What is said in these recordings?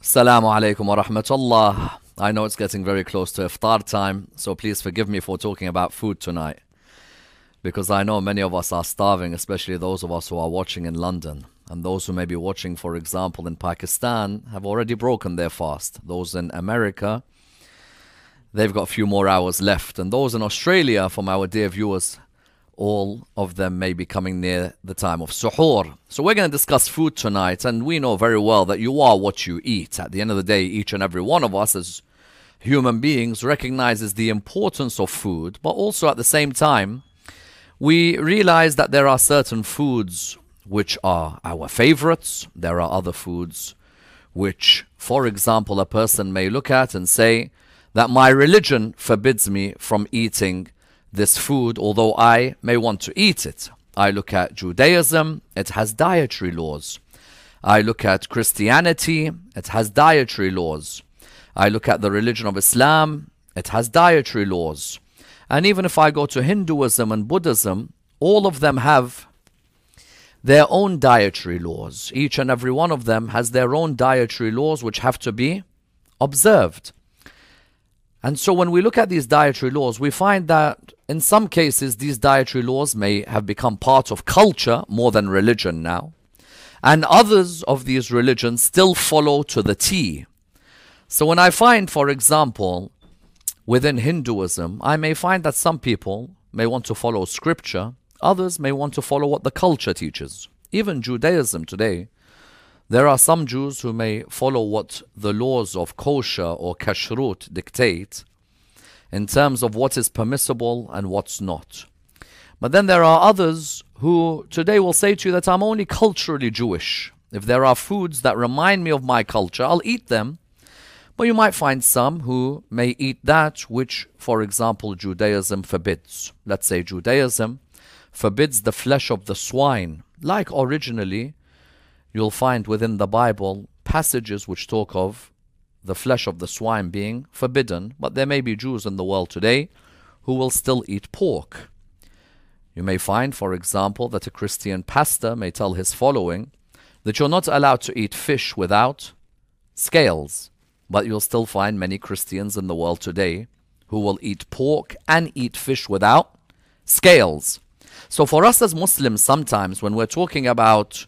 Assalamu alaikum wa rahmatullah. I know it's getting very close to iftar time, so please forgive me for talking about food tonight. Because I know many of us are starving, especially those of us who are watching in London. And those who may be watching, for example, in Pakistan, have already broken their fast. Those in America, they've got a few more hours left. And those in Australia, from our dear viewers, all of them may be coming near the time of suhoor. So we're going to discuss food tonight, and we know very well that you are what you eat. At the end of the day, each and every one of us as human beings recognizes the importance of food, but also at the same time, we realize that there are certain foods which are our favorites. There are other foods which, for example, a person may look at and say that my religion forbids me from eating this food, although I may want to eat it. I look at Judaism, it has dietary laws. I look at Christianity, it has dietary laws. I look at the religion of Islam, it has dietary laws. And even if I go to Hinduism and Buddhism, all of them have their own dietary laws. Each and every one of them has their own dietary laws which have to be observed. And so when we look at these dietary laws, we find that in some cases these dietary laws may have become part of culture more than religion now. And others of these religions still follow to the T. So when I find, for example, within Hinduism, I may find that some people may want to follow scripture, others may want to follow what the culture teaches. Even Judaism today, there are some Jews who may follow what the laws of kosher or kashrut dictate in terms of what is permissible and what's not. But then there are others who today will say to you that I'm only culturally Jewish. If there are foods that remind me of my culture, I'll eat them. But you might find some who may eat that which, for example, Judaism forbids. Let's say Judaism forbids the flesh of the swine, like originally you'll find within the Bible passages which talk of the flesh of the swine being forbidden, but there may be Jews in the world today who will still eat pork. You may find, for example, that a Christian pastor may tell his following that you're not allowed to eat fish without scales, but you'll still find many Christians in the world today who will eat pork and eat fish without scales. So for us as Muslims, sometimes when we're talking about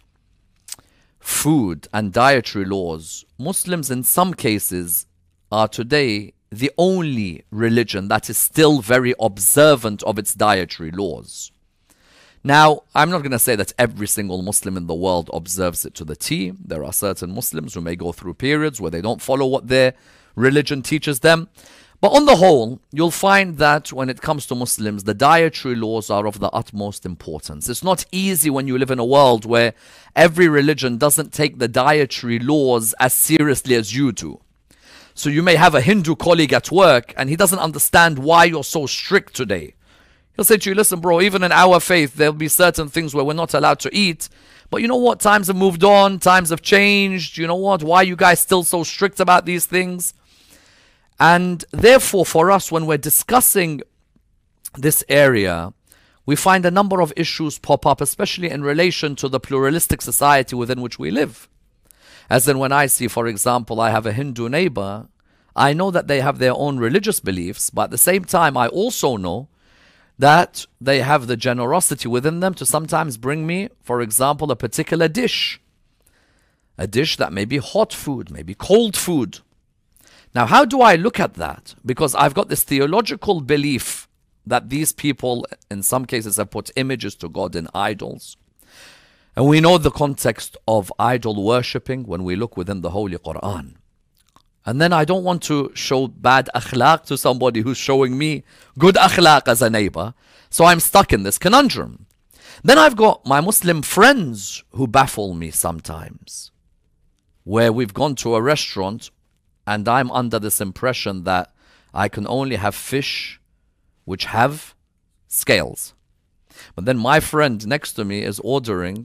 food and dietary laws, Muslims in some cases are today the only religion that is still very observant of its dietary laws. Now, I'm not going to say that every single Muslim in the world observes it to the T. There are certain Muslims who may go through periods where they don't follow what their religion teaches them. But on the whole, you'll find that when it comes to Muslims, the dietary laws are of the utmost importance. It's not easy when you live in a world where every religion doesn't take the dietary laws as seriously as you do. So you may have a Hindu colleague at work and he doesn't understand why you're so strict today. He'll say to you, listen bro, even in our faith, there'll be certain things where we're not allowed to eat. But you know what? Times have moved on. Times have changed. You know what? Why are you guys still so strict about these things? And therefore, for us, when we're discussing this area, we find a number of issues pop up, especially in relation to the pluralistic society within which we live. As in when I see, for example, I have a Hindu neighbor, I know that they have their own religious beliefs, but at the same time, I also know that they have the generosity within them to sometimes bring me, for example, a particular dish. A dish that may be hot food, maybe cold food. Now, how do I look at that? Because I've got this theological belief that these people, in some cases, have put images to God in idols. And we know the context of idol worshipping when we look within the Holy Quran. And then I don't want to show bad akhlaq to somebody who's showing me good akhlaq as a neighbor. So I'm stuck in this conundrum. Then I've got my Muslim friends who baffle me sometimes, where we've gone to a restaurant and I'm under this impression that I can only have fish which have scales. But then my friend next to me is ordering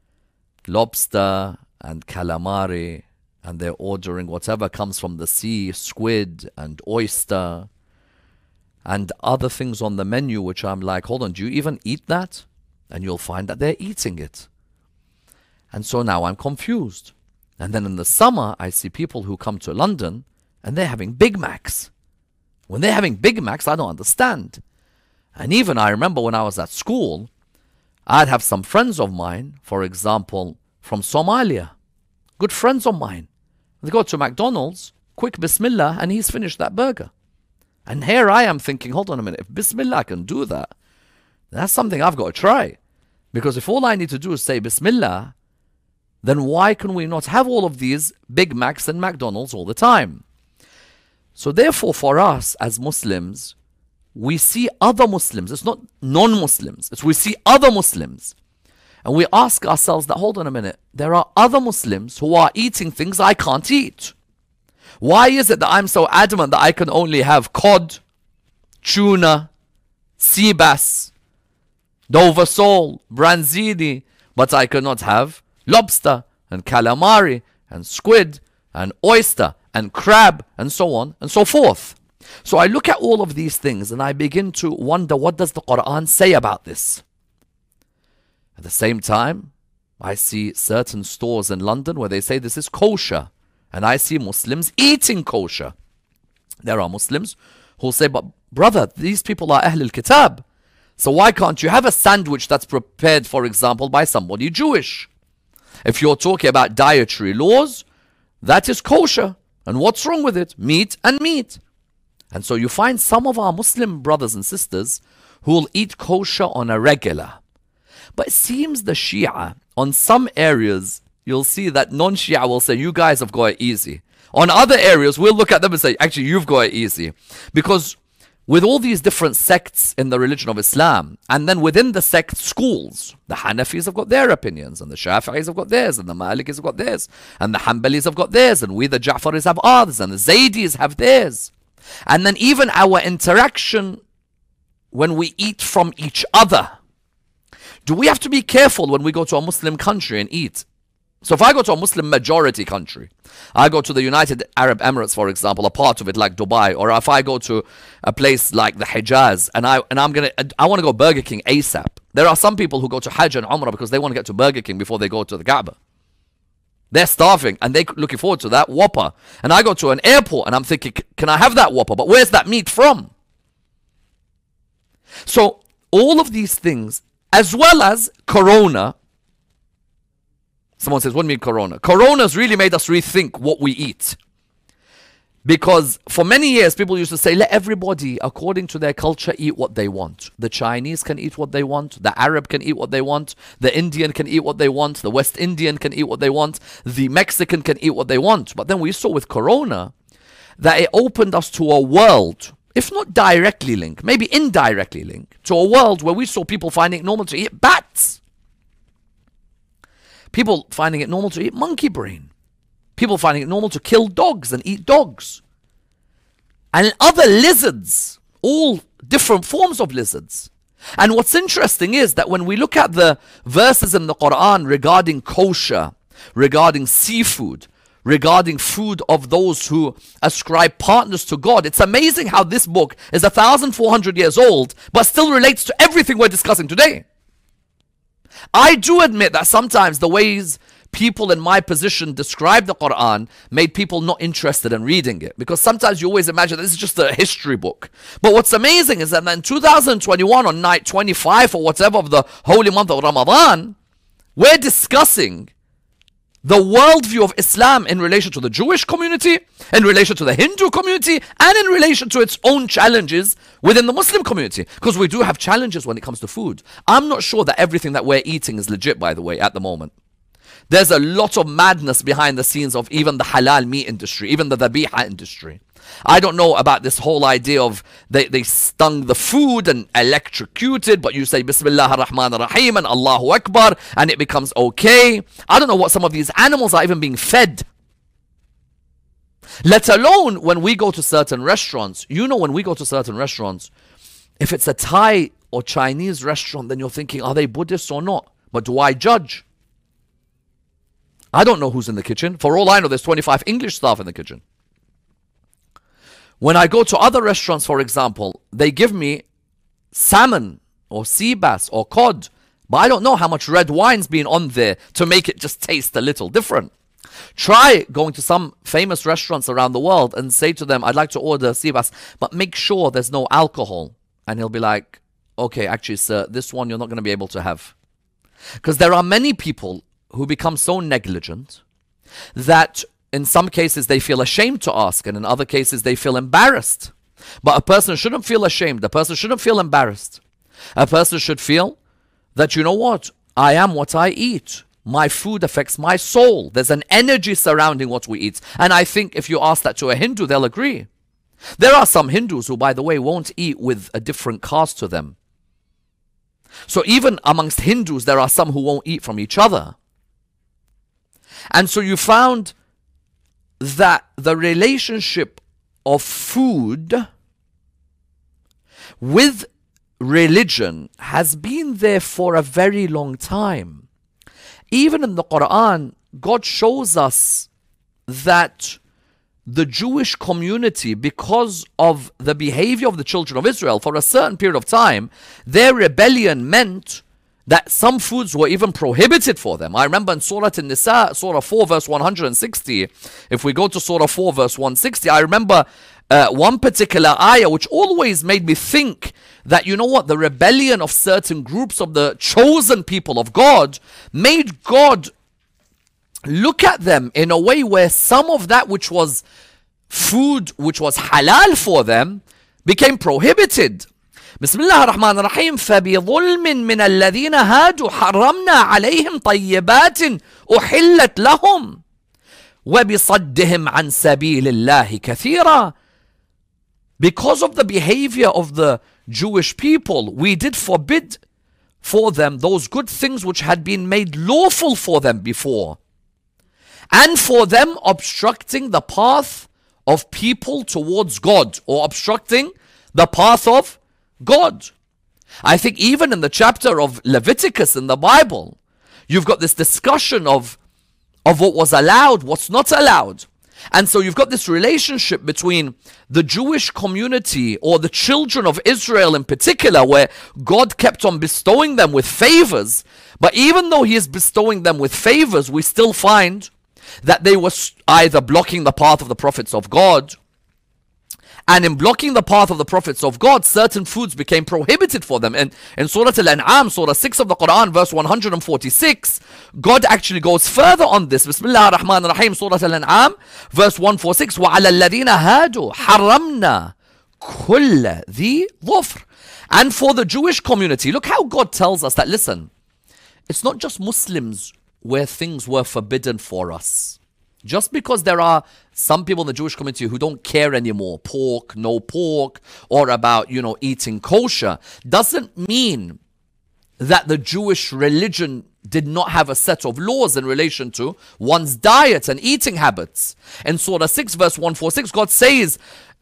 lobster and calamari, and they're ordering whatever comes from the sea, squid and oyster and other things on the menu, which I'm like, hold on, do you even eat that? And you'll find that they're eating it. And so now I'm confused. And then in the summer, I see people who come to London and they're having Big Macs. When they're having Big Macs, I don't understand. And even I remember when I was at school, I'd have some friends of mine, for example, from Somalia, good friends of mine. They go to McDonald's, quick Bismillah, and he's finished that burger. And here I am thinking, hold on a minute, if Bismillah can do that, that's something I've got to try. Because if all I need to do is say Bismillah, then why can we not have all of these Big Macs and McDonald's all the time? So therefore, for us as Muslims, we see other Muslims. It's not non-Muslims. It's we see other Muslims. And we ask ourselves that, hold on a minute, there are other Muslims who are eating things I can't eat. Why is it that I'm so adamant that I can only have cod, tuna, sea bass, Dover sole, branzini, but I cannot have lobster and calamari and squid and oyster and crab and so on and so forth? So I look at all of these things and I begin to wonder, what does the Quran say about this? At the same time, I see certain stores in London where they say this is kosher, and I see Muslims eating kosher. There are Muslims who say, but brother, these people are Ahl al-Kitab, so why can't you have a sandwich that's prepared, for example, by somebody Jewish? If you're talking about dietary laws, that is kosher. And what's wrong with it? Meat and meat. And so you find some of our Muslim brothers and sisters who will eat kosher on a regular. But it seems the Shia, on some areas, you'll see that non-Shia will say, you guys have got it easy. On other areas, we'll look at them and say, actually, you've got it easy. Because with all these different sects in the religion of Islam, and then within the sect schools, the Hanafis have got their opinions, and the Shafi'is have got theirs, and the Malikis have got theirs, and the Hanbalis have got theirs, and we the Ja'faris have ours, and the Zaydis have theirs. And then even our interaction when we eat from each other. Do we have to be careful when we go to a Muslim country and eat? So if I go to a Muslim majority country, I go to the United Arab Emirates, for example, a part of it like Dubai, or if I go to a place like the Hijaz, and I want to go Burger King ASAP. There are some people who go to Hajj and Umrah because they want to get to Burger King before they go to the Kaaba. They're starving and they're looking forward to that Whopper. And I go to an airport and I'm thinking, can I have that Whopper? But where's that meat from? So all of these things, as well as Corona. Someone says, what do you mean Corona? Corona's really made us rethink what we eat. Because for many years, people used to say, let everybody, according to their culture, eat what they want. The Chinese can eat what they want. The Arab can eat what they want. The Indian can eat what they want. The West Indian can eat what they want. The Mexican can eat what they want. But then we saw with Corona that it opened us to a world, if not directly linked, maybe indirectly linked, to a world where we saw people finding it normal to eat bats. People finding it normal to eat monkey brain. People finding it normal to kill dogs and eat dogs. And other lizards, all different forms of lizards. And what's interesting is that when we look at the verses in the Quran regarding kosher, regarding seafood, regarding food of those who ascribe partners to God, it's amazing how this book is 1,400 years old, but still relates to everything we're discussing today. I do admit that sometimes the ways people in my position describe the Quran made people not interested in reading it, because sometimes you always imagine this is just a history book. But what's amazing is that in 2021, on night 25 or whatever of the holy month of Ramadan, we're discussing the worldview of Islam in relation to the Jewish community, in relation to the Hindu community, and in relation to its own challenges within the Muslim community. Because we do have challenges when it comes to food. I'm not sure that everything that we're eating is legit, by the way, at the moment. There's a lot of madness behind the scenes of even the halal meat industry, even the dhabiha industry. I don't know about this whole idea of they stung the food and electrocuted, but you say Bismillah ar-Rahman ar-Rahim and Allahu Akbar and it becomes okay. I don't know what some of these animals are even being fed. Let alone when we go to certain restaurants. You know, when we go to certain restaurants, if it's a Thai or Chinese restaurant, then you're thinking, are they Buddhists or not? But do I judge? I don't know who's in the kitchen. For all I know, there's 25 English staff in the kitchen. When I go to other restaurants, for example, they give me salmon or sea bass or cod, but I don't know how much red wine's been on there to make it just taste a little different. Try going to some famous restaurants around the world and say to them, I'd like to order sibas, but make sure there's no alcohol. And he'll be like, okay, actually, sir, this one you're not going to be able to have. Because there are many people who become so negligent that in some cases they feel ashamed to ask, and in other cases they feel embarrassed. But a person shouldn't feel ashamed. A person shouldn't feel embarrassed. A person should feel that, you know what? I am what I eat. My food affects my soul. There's an energy surrounding what we eat. And I think if you ask that to a Hindu, they'll agree. There are some Hindus who, by the way, won't eat with a different caste to them. So even amongst Hindus, there are some who won't eat from each other. And so you found that the relationship of food with religion has been there for a very long time. Even in the Quran, God shows us that the Jewish community, because of the behavior of the children of Israel for a certain period of time, their rebellion meant that some foods were even prohibited for them. I remember in Surah An-Nisa, Surah 4 verse 160, if we go to Surah 4 verse 160, I remember one particular ayah which always made me think that, you know what, the rebellion of certain groups of the chosen people of God made God look at them in a way where some of that which was food, which was halal for them, became prohibited. بسم الله الرحمن الرحيم فبظلم من الذين هادوا حرمنا عليهم طيبات أحلت لهم وبصدهم عن سبيل الله كثيرا. Because of the behavior of the Jewish people, we did forbid for them those good things which had been made lawful for them before, and for them obstructing the path of people towards God, or obstructing the path of God. I think even in the chapter of Leviticus in the Bible, you've got this discussion of what was allowed, what's not allowed. And so you've got this relationship between the Jewish community, or the children of Israel in particular, where God kept on bestowing them with favors. But even though He is bestowing them with favors, we still find that they were either blocking the path of the prophets of God, and in blocking the path of the prophets of God, certain foods became prohibited for them. And in Surah Al-An'am, Surah 6 of the Quran, verse 146, God actually goes further on this. Bismillah ar-Rahman ar-Rahim, Surah Al-An'am, verse 146, وَعَلَى الَّذِينَ هَادُوا حَرَّمْنَا كُلَّ ذِي ظُفْرٍ. And for the Jewish community, look how God tells us that, listen, it's not just Muslims where things were forbidden for us. Just because there are some people in the Jewish community who don't care anymore, pork, no pork, or about, eating kosher, doesn't mean that the Jewish religion did not have a set of laws in relation to one's diet and eating habits. In Surah 6 verse 146, God says,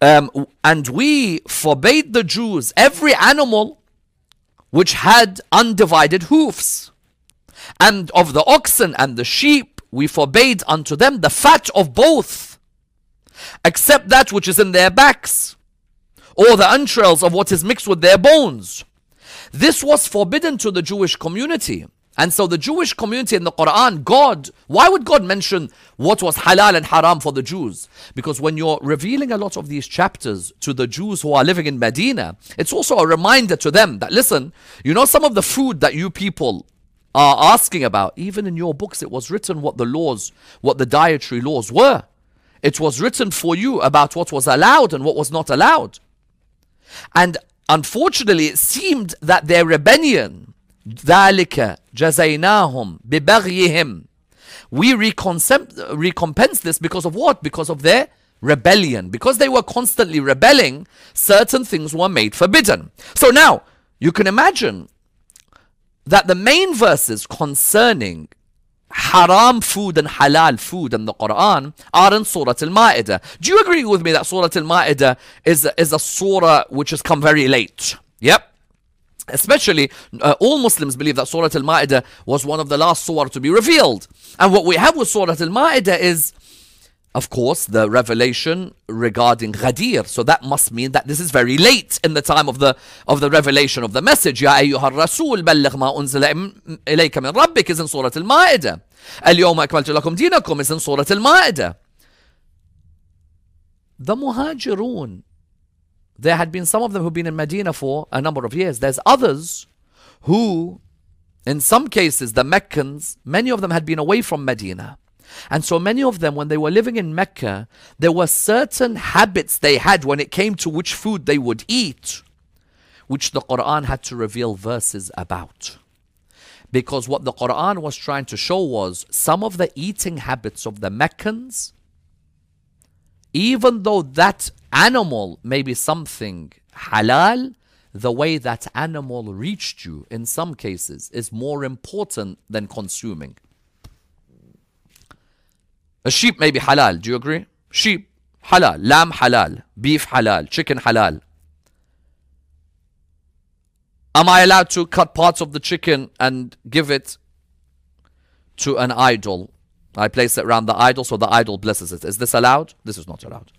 and we forbade the Jews every animal which had undivided hoofs, and of the oxen and the sheep we forbade unto them the fat of both, except that which is in their backs, or the entrails of what is mixed with their bones. This was forbidden to the Jewish community. And so the Jewish community in the Quran, why would God mention what was halal and haram for the Jews? Because when you're revealing a lot of these chapters to the Jews who are living in Medina, it's also a reminder to them that, listen, some of the food that you people are asking about, even in your books it was written what the dietary laws were. It was written for you about what was allowed and what was not allowed. And unfortunately it seemed that their rebellion, ذَلِكَ جَزَيْنَاهُمْ بِبَغْيِهِمْ, we recompense this because of what? Because of their rebellion. Because they were constantly rebelling, certain things were made forbidden. So now you can imagine that the main verses concerning haram food and halal food in the Quran are in Surah Al-Ma'idah. Do you agree with me that Surah Al-Ma'idah is a surah which has come very late? Yep. Especially, all Muslims believe that Surah Al-Ma'idah was one of the last surah to be revealed. And what we have with Surah Al-Ma'idah is of course, the revelation regarding Ghadir. So that must mean that this is very late in the time of the revelation of the message. يا أيها الرسول بلغ ما أنزل إليك من ربك is in Surah Al-Ma'idah. اليوم أكملت لكم دينكم is in Surah Al-Ma'idah. The Muhajirun, there had been some of them who've been in Medina for a number of years. There's others who, in some cases, the Meccans, many of them had been away from Medina. And so many of them, when they were living in Mecca, there were certain habits they had when it came to which food they would eat, which the Quran had to reveal verses about. Because what the Quran was trying to show was some of the eating habits of the Meccans, even though that animal may be something halal, the way that animal reached you in some cases is more important than consuming. A sheep may be halal, do you agree? Sheep, halal. Lamb, halal. Beef, halal. Chicken, halal. Am I allowed to cut parts of the chicken and give it to an idol? I place it around the idol so the idol blesses it. Is this allowed? This is not allowed.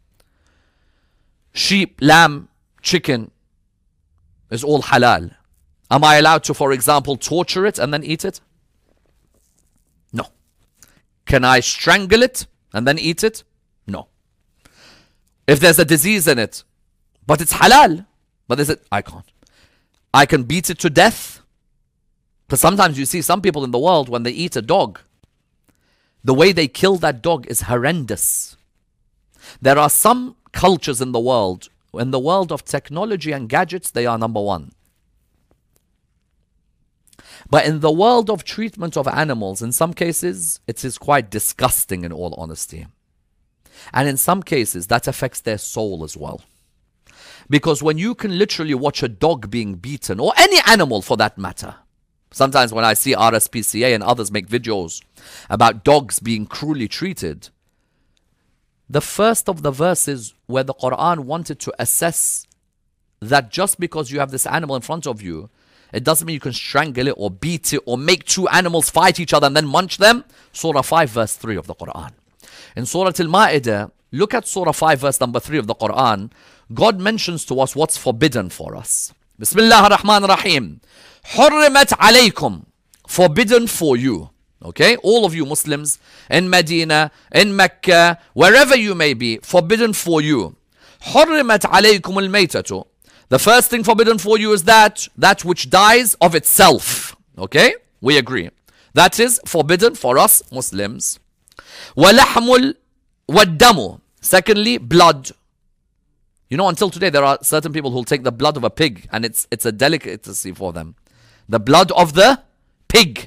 Sheep, lamb, chicken is all halal. Am I allowed to, for example, torture it and then eat it? No. Can I strangle it and then eat it? No. If there's a disease in it, but it's halal, but is it? I can't. I can beat it to death. Because sometimes you see some people in the world, when they eat a dog, the way they kill that dog is horrendous. There are some cultures in the world of technology and gadgets, they are number one. But in the world of treatment of animals, in some cases, it is quite disgusting in all honesty. And in some cases, that affects their soul as well. Because when you can literally watch a dog being beaten, or any animal for that matter, sometimes when I see RSPCA and others make videos about dogs being cruelly treated, the first of the verses where the Quran wanted to assess that just because you have this animal in front of you, it doesn't mean you can strangle it or beat it or make two animals fight each other and then munch them. Surah 5 verse 3 of the Quran. In Surah Al-Ma'idah, look at Surah 5 verse number 3 of the Quran. God mentions to us what's forbidden for us. Bismillah ar-Rahman ar-Rahim. حُرِّمَتْ عَلَيْكُمْ. Forbidden for you. Okay, all of you Muslims in Medina, in Mecca, wherever you may be, forbidden for you. حُرِّمَتْ عَلَيْكُمُ الْمَيْتَةُ. The first thing forbidden for you is that which dies of itself. Okay, we agree. That is forbidden for us Muslims. وَلَحْمُ وَالدَّمُ. Secondly, blood. You know, until today there are certain people who will take the blood of a pig and it's a delicacy for them. The blood of the pig.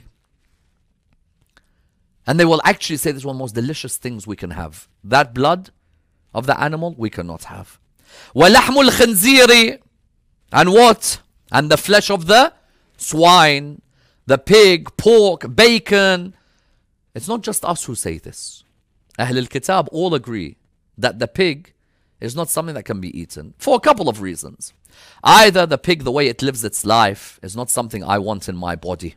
And they will actually say this is one of the most delicious things we can have. That blood of the animal we cannot have. وَلَحْمُ الْخِنْزِيرِ. And what? And the flesh of the swine, the pig, pork, bacon. It's not just us who say this. Ahl al-Kitab all agree that the pig is not something that can be eaten for a couple of reasons. Either the pig, the way it lives its life, is not something I want in my body.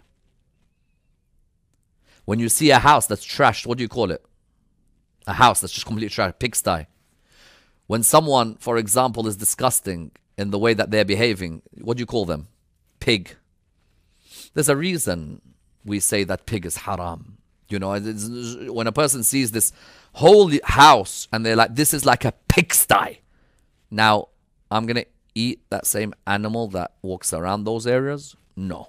When you see a house that's trashed, what do you call it? A house that's just completely trashed, pigsty. When someone, for example, is disgusting in the way that they're behaving, what do you call them? Pig. There's a reason we say that pig is haram. You know, when a person sees this whole house and they're like, this is like a pigsty. Now, I'm going to eat that same animal that walks around those areas? No.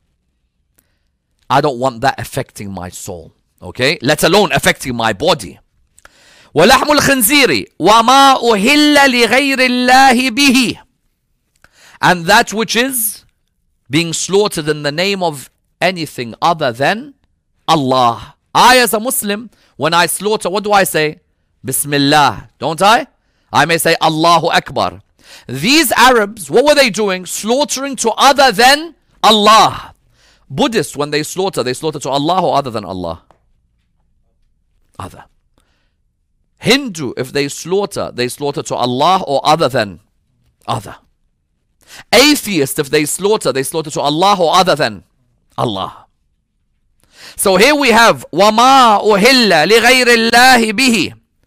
I don't want that affecting my soul. Okay? Let alone affecting my body. وَلَحْمُ الْخِنْزِيرِ وَمَا أُهِلَّ لِغَيْرِ اللَّهِ بِهِ. And that which is being slaughtered in the name of anything other than Allah. I, as a Muslim, when I slaughter, what do I say? Bismillah, don't I? I may say Allahu Akbar. These Arabs, what were they doing? Slaughtering to other than Allah. Buddhists, when they slaughter to Allah or other than Allah? Other. Hindu, if they slaughter to Allah or other than other. Atheist, if they slaughter to Allah or other than Allah. So here we have وَمَا أُهِلَّ لِغَيْرِ اللَّهِ بِهِ.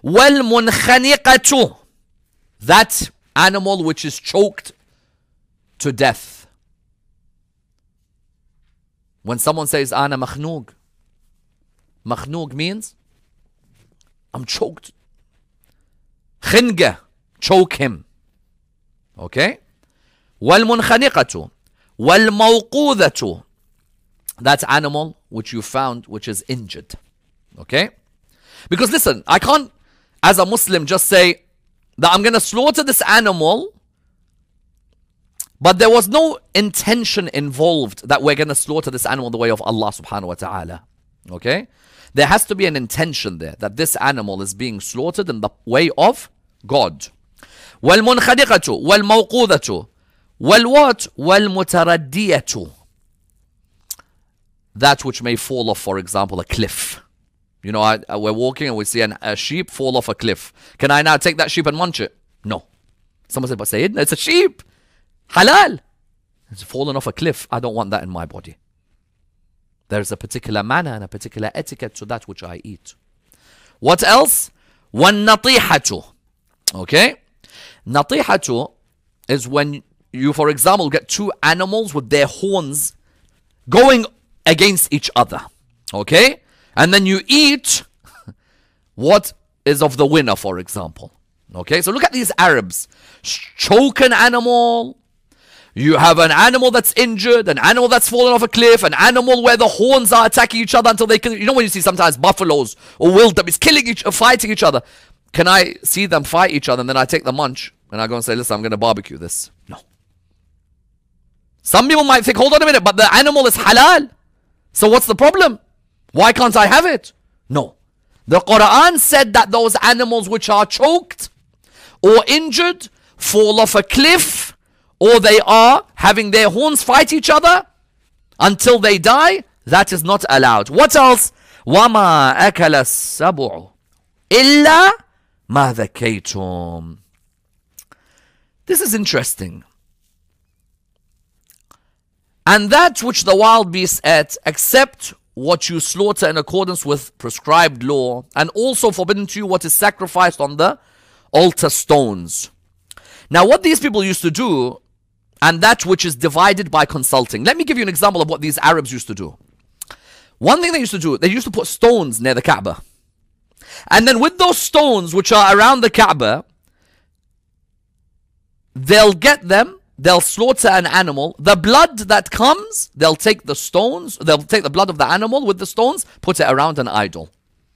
وَالْمُنْخَنِقَةُ, that animal which is choked to death. When someone says, Ana makhnug, makhnug means, I'm choked. Khinga, choke him. Okay? وَالْمُنْخَنِقَةُ وَالْمَوْقُوذَةُ, that animal which you found which is injured. Okay? Because listen, I can't, as a Muslim, just say that I'm going to slaughter this animal, but there was no intention involved that we're going to slaughter this animal the way of Allah subhanahu wa ta'ala. Okay? There has to be an intention there, that this animal is being slaughtered in the way of God. وَالْمُنْخَنِقَةُ وَالْمَوْقُوذَةُ وَالْوَاتُ وَالْمُتَرَدِّيَةُ, that which may fall off, for example, a cliff. You know, we're walking and we see a sheep fall off a cliff. Can I now take that sheep and munch it? No. Someone said, but Sayyidina, it's a sheep. Halal. It's fallen off a cliff. I don't want that in my body. There's a particular manner and a particular etiquette to that which I eat. What else? وَالنَّطِيحَةُ. Okay? Natihatu is when you, for example, get two animals with their horns going against each other. Okay? And then you eat what is of the winner, for example. Okay? So look at these Arabs. Choke an animal. You have an animal that's injured, an animal that's fallen off a cliff, an animal where the horns are attacking each other until they can. You know when you see sometimes buffaloes or wildebeest fighting each other. Can I see them fight each other and then I take the munch and I go and say, listen, I'm going to barbecue this? No. Some people might think, hold on a minute, but the animal is halal. So what's the problem? Why can't I have it? No. The Quran said that those animals which are choked or injured, fall off a cliff, or they are having their horns fight each other until they die, that is not allowed. What else? وَمَا أَكَلَ السَّبُعُ إِلَّا مَا ذَكَيْتُمْ. This is interesting. And that which the wild beasts ate, except what you slaughter in accordance with prescribed law, and also forbidden to you what is sacrificed on the altar stones. Now what these people used to do, and that which is divided by consulting. Let me give you an example of what these Arabs used to do. One thing they used to do, they used to put stones near the Kaaba. And then with those stones which are around the Kaaba, they'll get them, they'll slaughter an animal. The blood that comes, they'll take the stones, they'll take the blood of the animal with the stones, put it around an idol.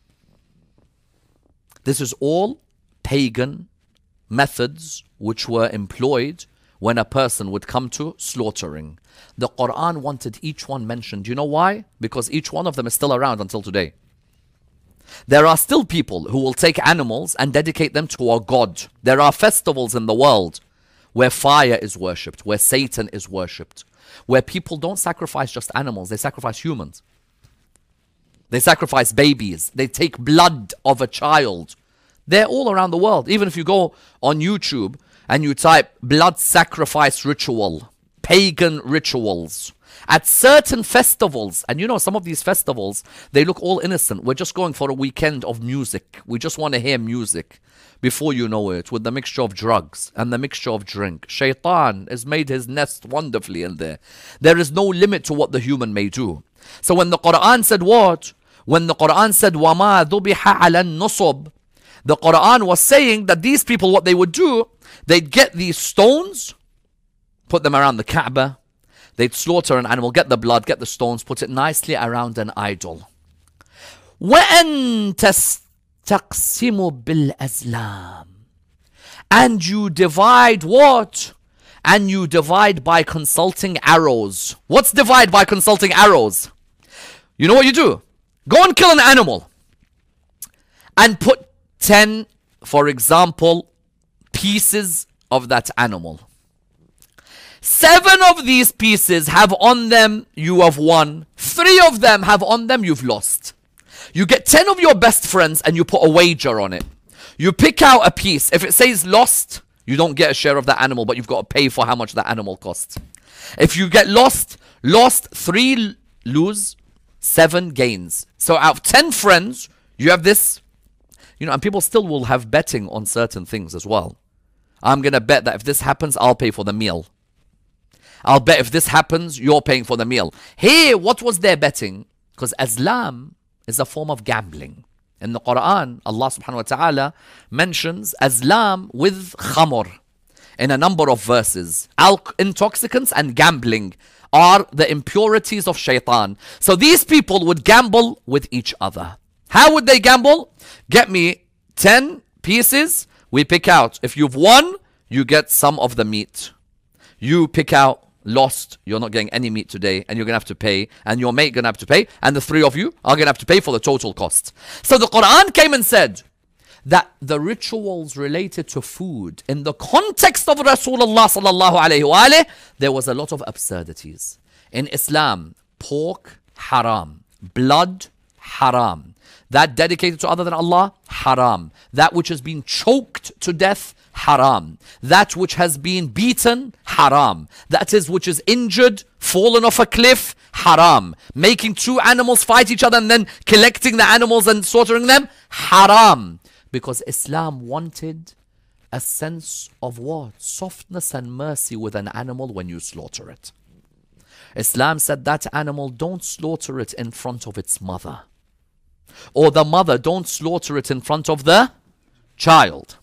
This is all pagan methods which were employed when a person would come to slaughtering. The Quran wanted each one mentioned. Do you know why? Because each one of them is still around until today. There are still people who will take animals and dedicate them to a god. There are festivals in the world where fire is worshipped, where Satan is worshipped, where people don't sacrifice just animals, they sacrifice humans. They sacrifice babies. They take blood of a child. They're all around the world. Even if you go on YouTube and you type blood sacrifice ritual, pagan rituals, at certain festivals, and you know some of these festivals, they look all innocent. We're just going for a weekend of music. We just want to hear music. Before you know it, with the mixture of drugs and the mixture of drink, Shaitan has made his nest wonderfully in there. There is no limit to what the human may do. So when the Quran said what? When the Quran said وَمَا ذُبِحَ عَلَى النُّصُبِ, the Quran was saying that these people, what they would do, they'd get these stones, put them around the Kaaba, they'd slaughter an animal, get the blood, get the stones, put it nicely around an idol. وَأَن تَسْتَقْسِمُ بِالْأَزْلَامِ, and you divide what? And you divide by consulting arrows. What's divide by consulting arrows? You know what you do? Go and kill an animal and put 10, for example, pieces of that animal. 7 of these pieces have on them you have won. 3 of them have on them you've lost. You get 10 of your best friends and you put a wager on it. You pick out a piece. If it says lost, you don't get a share of that animal, but you've got to pay for how much that animal costs. If you get lost, 3 lose, 7 gains. So out of 10 friends, you have this, And people still will have betting on certain things as well. I'm going to bet that if this happens, I'll pay for the meal. I'll bet if this happens, you're paying for the meal. Here, what was their betting? Because Azlam is a form of gambling. In the Quran, Allah subhanahu wa ta'ala mentions Azlam with khamr in a number of verses. Intoxicants and gambling are the impurities of shaitan. So these people would gamble with each other. How would they gamble? Get me 10 pieces. We pick out. If you've won, you get some of the meat. You pick out, lost, you're not getting any meat today, and you're going to have to pay, and your mate going to have to pay, and the three of you are going to have to pay for the total cost. So the Quran came and said that the rituals related to food, in the context of Rasulullah sallallahu alayhi wa alayhi, there was a lot of absurdities. In Islam, pork, haram. Blood, haram. That dedicated to other than Allah, haram. That which has been choked to death, haram. That which has been beaten, haram. That is which is injured, fallen off a cliff, haram. Making two animals fight each other and then collecting the animals and slaughtering them, haram. Because Islam wanted a sense of what? Softness and mercy with an animal when you slaughter it. Islam said that animal, don't slaughter it in front of its mother. Or the mother, don't slaughter it in front of the child.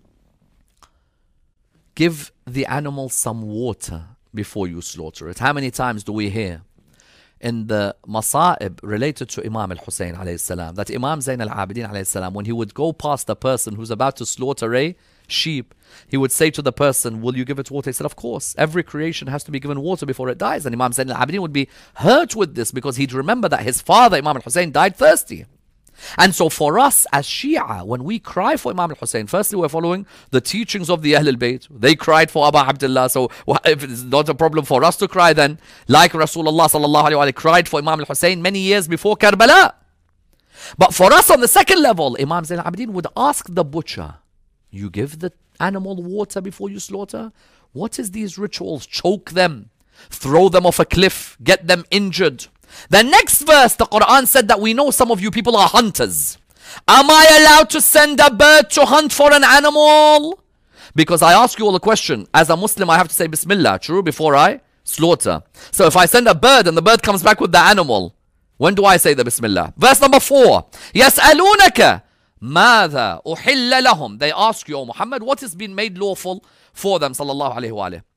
Give the animal some water before you slaughter it. How many times do we hear in the masa'ib related to Imam al-Hussein alayhi salam, that Imam Zain al-Abidin alayhi salam, when he would go past a person who's about to slaughter a sheep, he would say to the person, will you give it water? He said, of course, every creation has to be given water before it dies. And Imam Zain al-Abidin would be hurt with this because he'd remember that his father, Imam al-Hussein, died thirsty. And so for us as Shia, when we cry for Imam al-Hussein, firstly we're following the teachings of the Ahl al-Bayt. They cried for Abu Abdullah, so if it's not a problem for us to cry then, like Rasulullah sallallahu alaihi wasallam cried for Imam al-Hussein many years before Karbala. But for us on the second level, Imam Zain al-Abidin would ask the butcher, you give the animal water before you slaughter? What is these rituals? Choke them, throw them off a cliff, get them injured. The next verse, the Quran said that we know some of you people are hunters. Am I allowed to send a bird to hunt for an animal? Because I ask you all a question. As a Muslim, I have to say Bismillah, true, before I slaughter. So if I send a bird and the bird comes back with the animal, when do I say the Bismillah? Verse number 4. يَسْأَلُونَكَ مَاذَا أُحِلَّ لَهُمْ. They ask you, O Muhammad, what has been made lawful for them, sallallahu alayhi wa alayhi.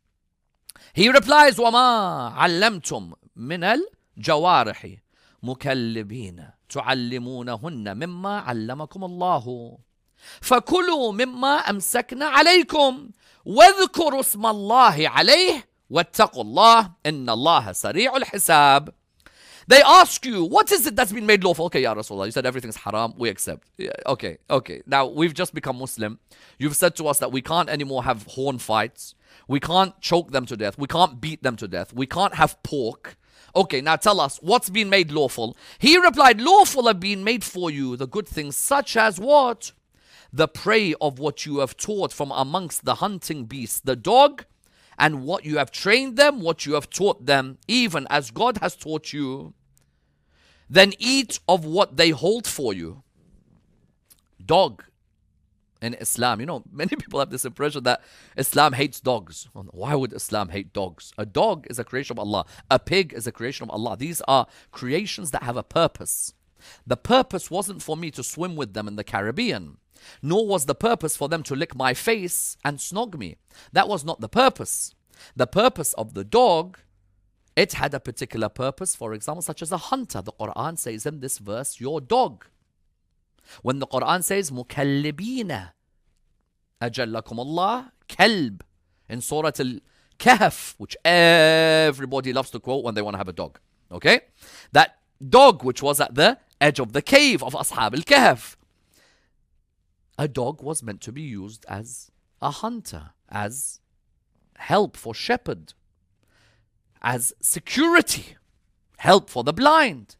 He replies, وَمَا عَلَّمْتُمْ مِنَ الجوارح مكلبين تعلمونهن مما علمكم الله فكلوا مما أمسكنا عليكم واذكروا اسم الله عليه واتقوا الله إن الله سريع الحساب. They ask you, what is it that's been made lawful? Okay, Ya Rasulullah, you said everything's haram, we accept. Yeah, okay. Now, we've just become Muslim. You've said to us that we can't anymore have horn fights. We can't choke them to death. We can't beat them to death. We can't have pork. Okay, now tell us, what's been made lawful? He replied, lawful have been made for you the good things such as what? The prey of what you have taught from amongst the hunting beasts, the dog, and what you have trained them, what you have taught them, even as God has taught you. Then eat of what they hold for you. Dog. In Islam, many people have this impression that Islam hates dogs. Why would Islam hate dogs? A dog is a creation of Allah. A pig is a creation of Allah. These are creations that have a purpose. The purpose wasn't for me to swim with them in the Caribbean, nor was the purpose for them to lick my face and snog me. That was not the purpose. The purpose of the dog, it had a particular purpose, for example, such as a hunter. The Quran says in this verse, your dog. When the Quran says, مُكَلِّبِينَ أَجَلَّكُمُ اللَّهِ كَلْب in Surah Al-Kahf, which everybody loves to quote when they want to have a dog. Okay? That dog which was at the edge of the cave of Ashab Al-Kahf. A dog was meant to be used as a hunter, as help for shepherd, as security, help for the blind.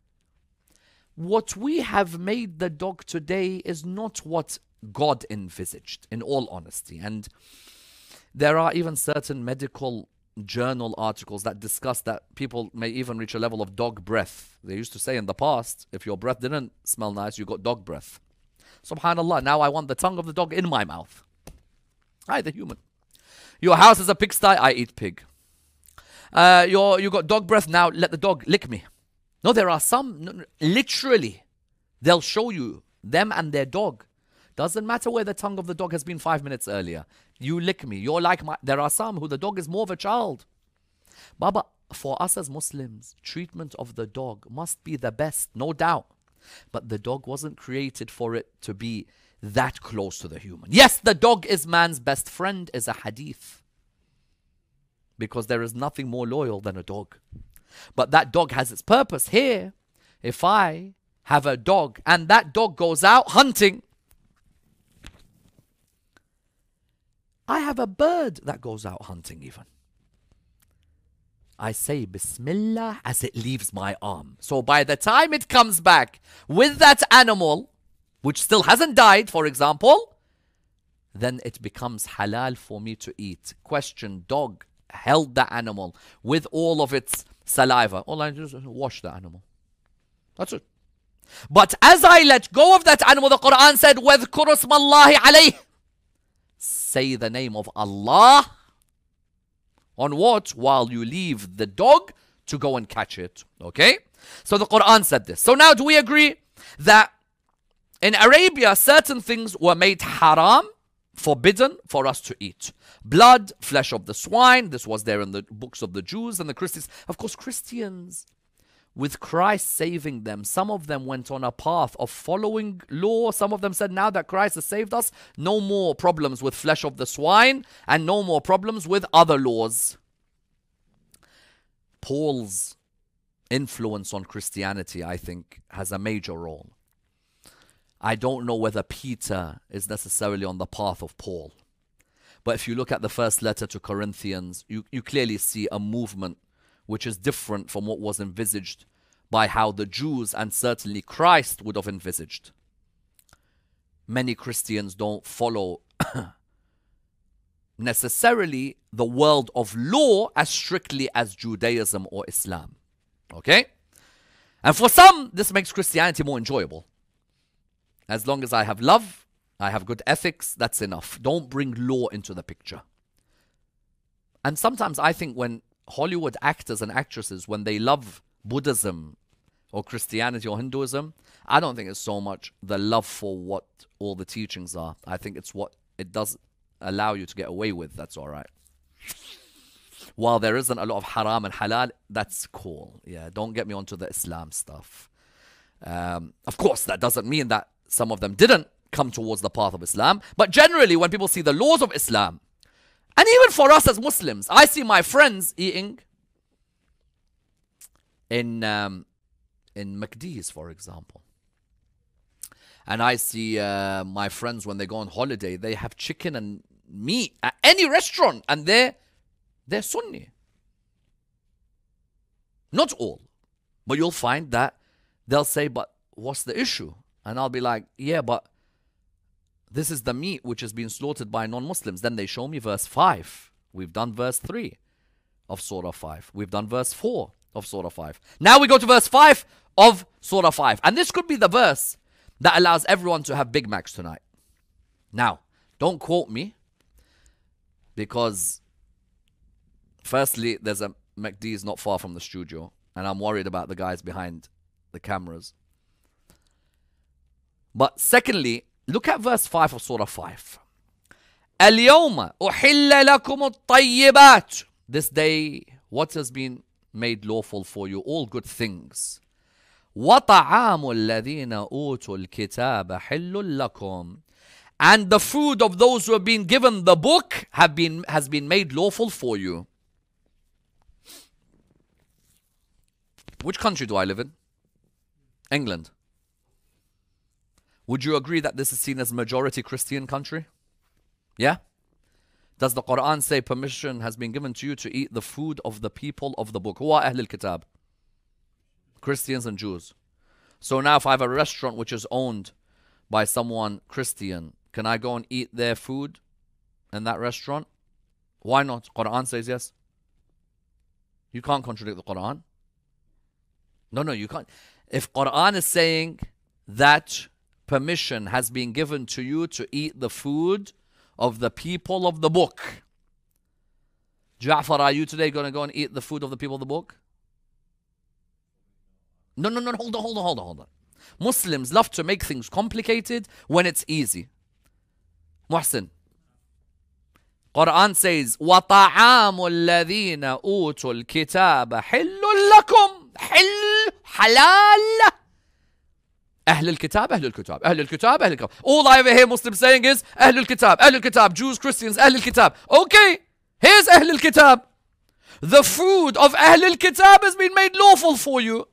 What we have made the dog today is not what God envisaged, in all honesty. And there are even certain medical journal articles that discuss that people may even reach a level of dog breath. They used to say in the past, if your breath didn't smell nice, you got dog breath. Subhanallah, now I want the tongue of the dog in my mouth. I, the human. Your house is a pigsty, I eat pig. You got dog breath, now let the dog lick me. No, there are some, literally, they'll show you them and their dog. Doesn't matter where the tongue of the dog has been 5 minutes earlier. You lick me. You're like my... There are some who the dog is more of a child. Baba, for us as Muslims, treatment of the dog must be the best, no doubt. But the dog wasn't created for it to be that close to the human. Yes, the dog is man's best friend, is a hadith. Because there is nothing more loyal than a dog. But that dog has its purpose. Here, if I have a dog and that dog goes out hunting, I have a bird that goes out hunting even. I say Bismillah as it leaves my arm. So by the time it comes back with that animal, which still hasn't died, for example, then it becomes halal for me to eat. Question, dog held the animal with all of its saliva. All I do is wash the animal. That's it. But as I let go of that animal, the Quran said, وَاذْكُرُ اسْمَ اللَّهِ عَلَيْهِ. Say the name of Allah. On what? While you leave the dog to go and catch it. Okay? So the Quran said this. So now do we agree that in Arabia certain things were made haram, forbidden for us to eat? Blood, flesh of the swine. This was there in the books of the Jews and the Christians. Of course, Christians, with Christ saving them, some of them went on a path of following law. Some of them said, now that Christ has saved us, no more problems with flesh of the swine and no more problems with other laws. Paul's influence on Christianity, I think, has a major role. I don't know whether Peter is necessarily on the path of Paul. But if you look at the first letter to Corinthians, you clearly see a movement which is different from what was envisaged by how the Jews and certainly Christ would have envisaged. Many Christians don't follow necessarily the world of law as strictly as Judaism or Islam. Okay? And for some, this makes Christianity more enjoyable. As long as I have love, I have good ethics, that's enough. Don't bring law into the picture. And sometimes I think when Hollywood actors and actresses, when they love Buddhism or Christianity or Hinduism, I don't think it's so much the love for what all the teachings are. I think it's what it does allow you to get away with. That's all right. While there isn't a lot of haram and halal, that's cool. Yeah, don't get me onto the Islam stuff. Of course, that doesn't mean that some of them didn't come towards the path of Islam. But generally, when people see the laws of Islam, and even for us as Muslims, I see my friends eating in McD's, for example. And I see my friends when they go on holiday, they have chicken and meat at any restaurant, and they're Sunni. Not all, but you'll find that they'll say, but what's the issue? And I'll be like, yeah, but this is the meat which has been slaughtered by non-Muslims. Then they show me verse 5. We've done verse 3 of Surah 5. We've done verse 4 of Surah 5. Now we go to verse 5 of Surah 5. And this could be the verse that allows everyone to have Big Macs tonight. Now, don't quote me, because firstly, there's a McD's not far from the studio, and I'm worried about the guys behind the cameras. But secondly, look at verse 5 of Surah 5. اليوم أحل لكم الطيبات. This day, what has been made lawful for you? All good things. وطعام الذين أوتوا الكتاب حل لكم. And the food of those who have been given the book has been made lawful for you. Which country do I live in? England. Would you agree that this is seen as majority Christian country? Yeah? Does the Quran say permission has been given to you to eat the food of the people of the book? Who are Ahl al-Kitab? Christians and Jews. So now if I have a restaurant which is owned by someone Christian, can I go and eat their food in that restaurant? Why not? Quran says yes. You can't contradict the Quran. No, you can't. If Quran is saying that permission has been given to you to eat the food of the people of the book. Ja'far, are you today going to go and eat the food of the people of the book? No, hold on. Muslims love to make things complicated when it's easy. Muhsin. Quran says, وَطَعَامُ الَّذِينَ أُوتُوا الْكِتَابَ حِلٌّ لَكُمْ. Halal. Ahlul Kitab, Ahlul Kitab, Ahlul Kitab, Ahlul Kitab. All I ever hear Muslims saying is Ahlul Kitab, Jews, Christians, Ahlul Kitab. Okay, here's Ahlul Kitab. The food of Ahlul Kitab has been made lawful for you.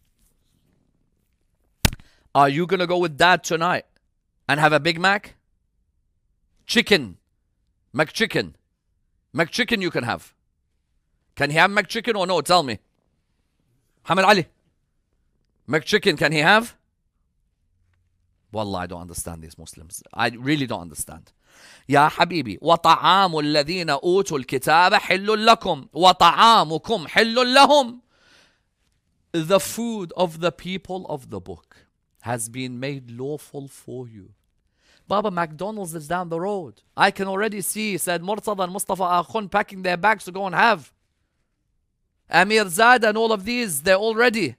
Are you going to go with dad tonight and have a Big Mac? Chicken. McChicken. McChicken you can have. Can he have McChicken or no? Tell me. Hamid Ali. McChicken can he have? Wallah, I don't understand these Muslims. I really don't understand. يا حبيبي وطعام الذين أوتوا الكتاب حل لكم وطعامكم حل لهم. The food of the people of the book has been made lawful for you. Baba, McDonald's is down the road. I can already see said Murtada and Mustafa Akhun packing their bags to go and have. Amir Zad and all of these, they're all ready.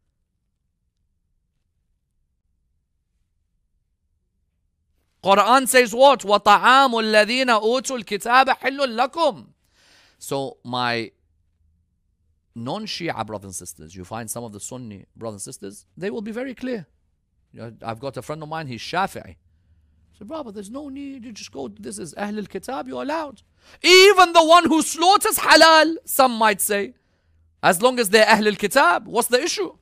Quran says what? وَطَعَامُ الَّذِينَ أُوتُوا الْكِتَابَ حِلٌّ لَكُمْ. So my non-Shia brothers and sisters, you find some of the Sunni brothers and sisters, they will be very clear. I've got a friend of mine, he's Shafi'i. So brother, there's no need, you just go, this is Ahl al-Kitab, you're allowed. Even the one who slaughters halal, some might say, as long as they're Ahl al-Kitab, what's the issue?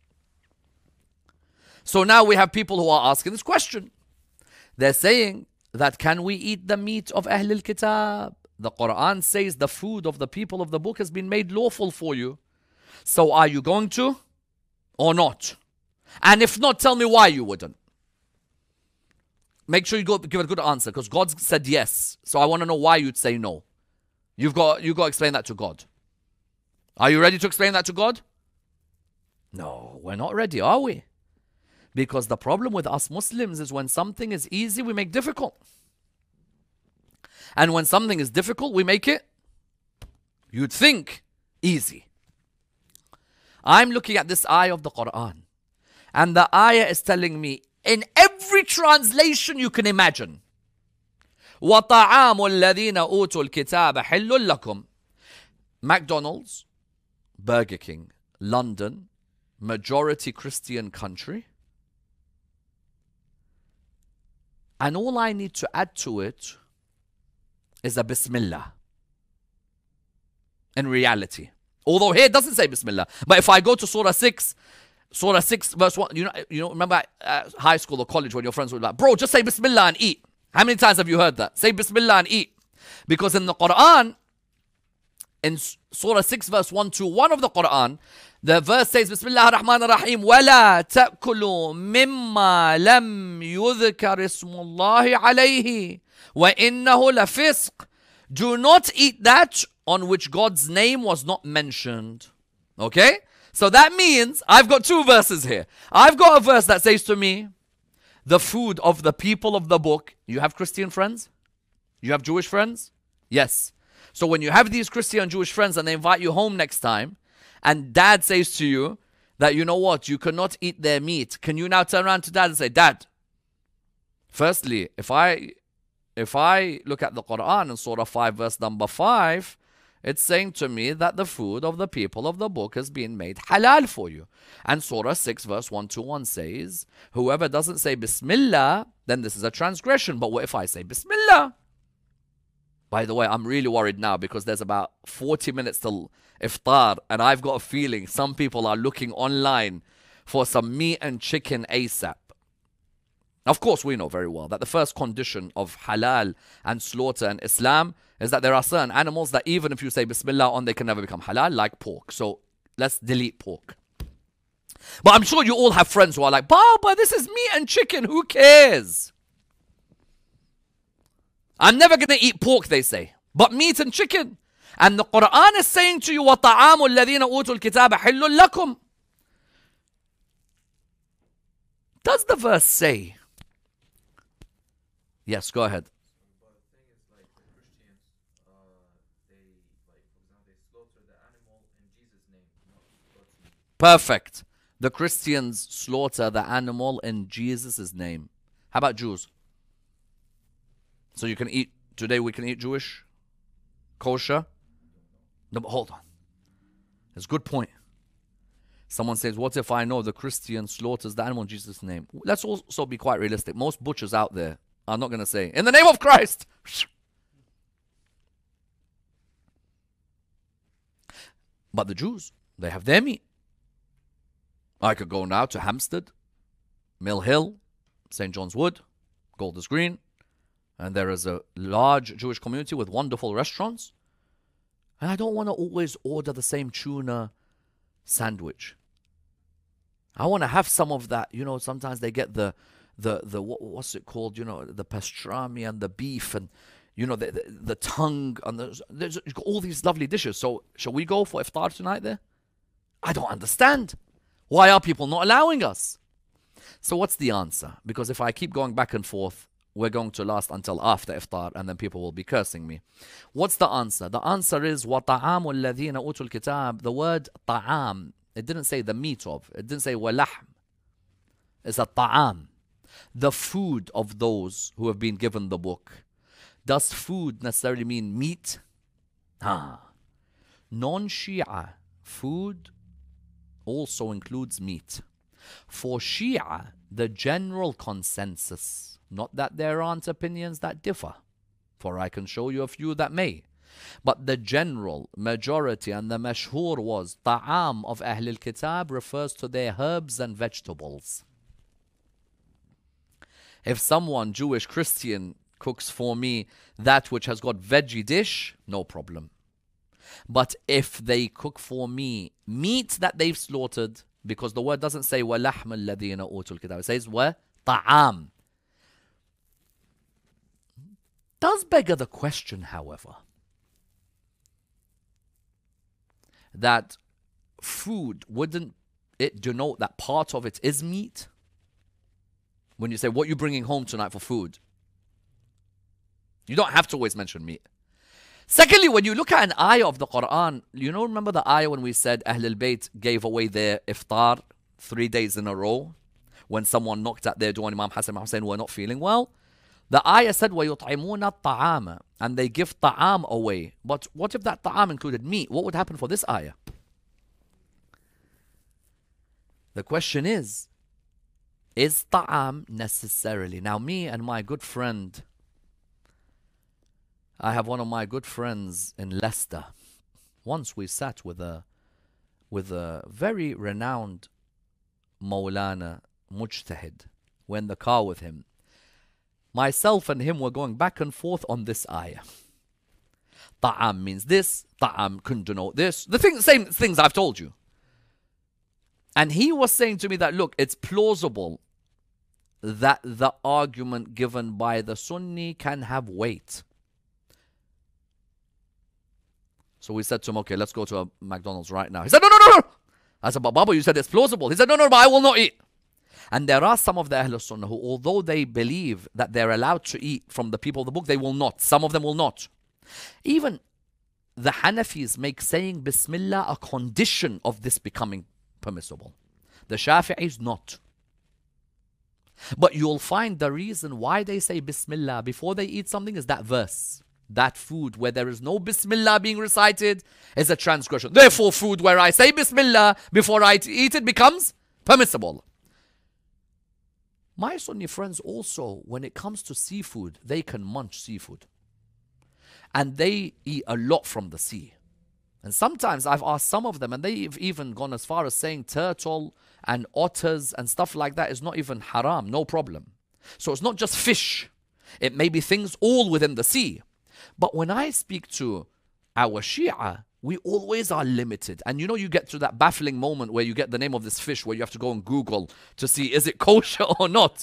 So now we have people who are asking this question. They're saying that can we eat the meat of Ahl al-Kitab? The Quran says the food of the people of the book has been made lawful for you. So are you going to or not? And if not, tell me why you wouldn't. Make sure you give a good answer because God said yes. So I want to know why you'd say no. You've got to explain that to God. Are you ready to explain that to God? No, we're not ready, are we? Because the problem with us Muslims is when something is easy, we make difficult. And when something is difficult, we make it, you'd think, easy. I'm looking at this ayah of the Quran. And the ayah is telling me, in every translation you can imagine, وَطَعَامُ الَّذِينَ أُوتُوا الْكِتَابَ حِلٌّ لَكُمْ. McDonald's, Burger King, London, majority Christian country. And all I need to add to it is a Bismillah. In reality. Although here it doesn't say Bismillah. But if I go to Surah 6 verse 1, you know, remember high school or college when your friends were like, bro, just say Bismillah and eat. How many times have you heard that? Say Bismillah and eat. Because in the Quran, in Surah 6 verse 121 of the Quran, the verse says, Bismillah ar-Rahman ar-Rahim, وَلَا تَأْكُلُوا مِمَّا لَمْ يُذْكَرِ اسْمُ اللَّهِ عَلَيْهِ وَإِنَّهُ لَفِسْقٌ. Do not eat that on which God's name was not mentioned. Okay? So that means, I've got two verses here. I've got a verse that says to me, the food of the people of the book. You have Christian friends? You have Jewish friends? Yes. So when you have these Christian and Jewish friends and they invite you home next time, and dad says to you that, you know what, you cannot eat their meat. Can you now turn around to dad and say, Dad, firstly, if I look at the Quran in Surah 5 verse number 5, it's saying to me that the food of the people of the book has been made halal for you. And Surah 6 verse 121 says, whoever doesn't say Bismillah, then this is a transgression. But what if I say Bismillah? By the way, I'm really worried now because there's about 40 minutes till iftar, and I've got a feeling some people are looking online for some meat and chicken ASAP. Of course, we know very well that the first condition of halal and slaughter in Islam is that there are certain animals that even if you say Bismillah on, they can never become halal, like pork. So let's delete pork. But I'm sure you all have friends who are like, Baba, this is meat and chicken, who cares? I'm never going to eat pork, they say, but meat and chicken. And the Quran is saying to you, وَطَعَامُ الَّذِينَ أُوتُوا الْكِتَابَ حِلٌّ لَكُمْ. Does the verse say Yes, go ahead. But the thing is, like the Christians, they like, for example, they slaughter the animal in Jesus' name, not God's name. Perfect. The Christians slaughter the animal in Jesus' name. How about Jews? So you can eat, today we can eat Jewish? Kosher? No, but hold on. It's a good point. Someone says, what if I know the Christian slaughters the animal in Jesus' name? Let's also be quite realistic. Most butchers out there are not going to say, in the name of Christ. But the Jews, they have their meat. I could go now to Hampstead, Mill Hill, St. John's Wood, Golders Green, and there is a large Jewish community with wonderful restaurants. And I don't want to always order the same tuna sandwich. I want to have some of that. You know, sometimes they get the what's it called? You know, the pastrami and the beef and, you know, the tongue. And there's all these lovely dishes. So shall we go for iftar tonight there? I don't understand. Why are people not allowing us? So what's the answer? Because if I keep going back and forth, we're going to last until after iftar, and then people will be cursing me. What's the answer? The answer is وَطَعَامُ الَّذِينَ أُوتُوا الْكِتَابِ. The word ta'am, it didn't say the meat of. It didn't say وَلَحْم. It's a ta'am. The food of those who have been given the book. Does food necessarily mean meat? Non-Shia food also includes meat. For Shia, the general consensus, not that there aren't opinions that differ, for I can show you a few that may, but the general majority and the mashhur was ta'am of Ahlul Kitab refers to their herbs and vegetables. If someone, Jewish, Christian, cooks for me that which has got veggie dish, no problem. But if they cook for me meat that they've slaughtered, because the word doesn't say وَلَحْمَ الَّذِينَ أُوتُوا الْكِتَابِ, it says وَطَعَام. Does beggar the question, however, that food, wouldn't it denote that part of it is meat? When you say, what are you bringing home tonight for food? You don't have to always mention meat. Secondly, when you look at an ayah of the Quran, you know, remember the ayah when we said Ahlul Bayt gave away their iftar 3 days in a row? When someone knocked at their door and Imam Hassan and Hussein were not feeling well? The ayah said, وَيُطْعِمُونَ الطَّعَامَ, and they give ta'am away. But what if that ta'am included meat? What would happen for this ayah? The question is ta'am necessarily? Now me and my good friend, I have one of my good friends in Leicester. Once we sat with a very renowned Maulana Mujtahid. We're in the car with him. Myself and him were going back and forth on this ayah. Ta'am means this, ta'am can denote this. Same things I've told you. And he was saying to me that, look, it's plausible that the argument given by the Sunni can have weight. So we said to him, okay, let's go to a McDonald's right now. He said, no. I said, but Baba, you said it's plausible. He said, no, but I will not eat. And there are some of the Ahlul Sunnah who, although they believe that they're allowed to eat from the people of the book, they will not. Some of them will not. Even the Hanafis make saying Bismillah a condition of this becoming permissible. The Shafi'is not. But you'll find the reason why they say Bismillah before they eat something is that verse. That food where there is no Bismillah being recited is a transgression. Therefore, food where I say Bismillah before I eat it becomes permissible. My Sunni friends also, when it comes to seafood, they can munch seafood. And they eat a lot from the sea. And sometimes I've asked some of them, and they've even gone as far as saying turtle and otters and stuff like that is not even haram, no problem. So it's not just fish. It may be things all within the sea. But when I speak to our Shia, we always are limited. And you know, you get to that baffling moment where you get the name of this fish where you have to go on Google to see, is it kosher or not?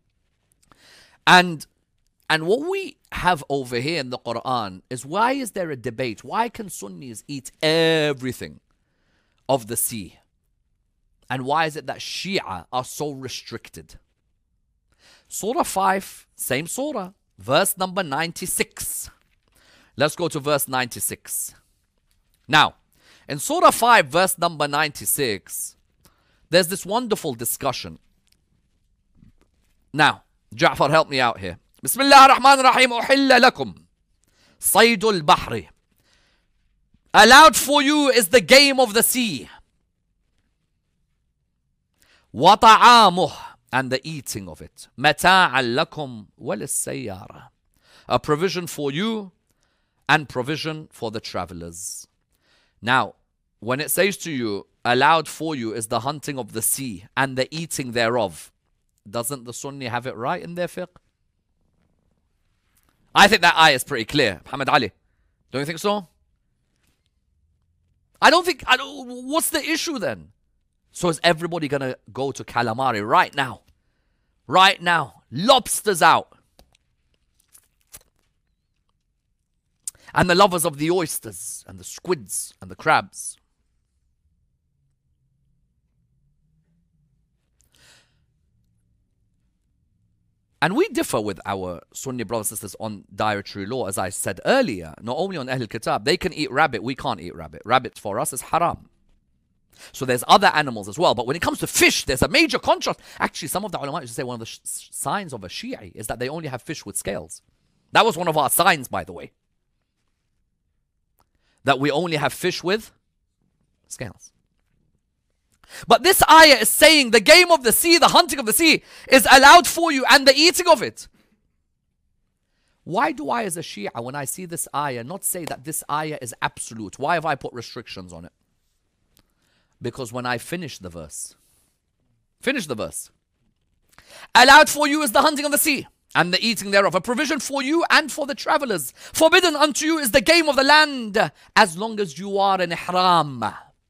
And what we have over here in the Quran is, why is there a debate? Why can Sunnis eat everything of the sea? And why is it that Shia are so restricted? Surah 5, same surah, Verse number 96. Let's go to verse 96. Now, in Surah 5, verse number 96, there's this wonderful discussion. Now, Ja'far, help me out here. Bismillah ar-Rahman ar-Rahim. Uhilla lakum Saydul Bahri. Allowed for you is the game of the sea. Wa ta'amuh, and the eating of it. Mata'an lakum walis-sayyara. A provision for you and provision for the travelers. Now, when it says to you, allowed for you is the hunting of the sea and the eating thereof, doesn't the Sunni have it right in their fiqh? I think that ayah is pretty clear. Muhammad Ali, don't you think so? I don't, what's the issue then? So is everybody going to go to calamari right now? Right now. Lobsters out. And the lovers of the oysters and the squids and the crabs. And we differ with our Sunni brothers and sisters on dietary law, as I said earlier. Not only on Ahl Kitab. They can eat rabbit, we can't eat rabbit. Rabbit for us is haram. So there's other animals as well. But when it comes to fish, there's a major contrast. Actually, some of the ulama used to say one of the signs of a Shi'i is that they only have fish with scales. That was one of our signs, by the way. That we only have fish with scales. But this ayah is saying the game of the sea, the hunting of the sea, is allowed for you and the eating of it. Why do I as a Shia, when I see this ayah, not say that this ayah is absolute? Why have I put restrictions on it? Because when I finish the verse, allowed for you is the hunting of the sea and the eating thereof, a provision for you and for the travelers. Forbidden unto you is the game of the land, as long as you are in ihram.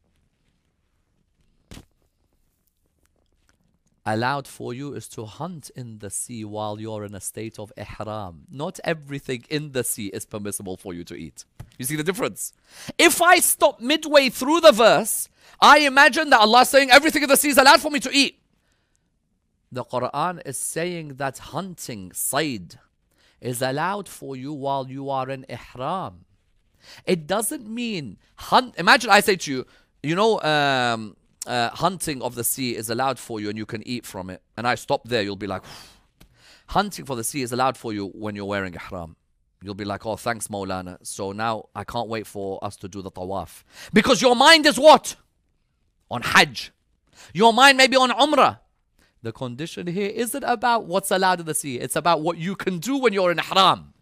Allowed for you is to hunt in the sea while you're in a state of ihram. Not everything in the sea is permissible for you to eat. You see the difference? If I stop midway through the verse, I imagine that Allah is saying everything in the sea is allowed for me to eat. The Quran is saying that hunting, sayd, is allowed for you while you are in ihram. It doesn't mean hunt. Imagine I say to you, you know, hunting of the sea is allowed for you and you can eat from it. And I stop there, you'll be like, hunting for the sea is allowed for you when you're wearing ihram. You'll be like, oh, thanks, Maulana. So now I can't wait for us to do the tawaf. Because your mind is what? On Hajj. Your mind may be on Umrah. The condition here isn't about what's allowed in the sea. It's about what you can do when you're in ihram.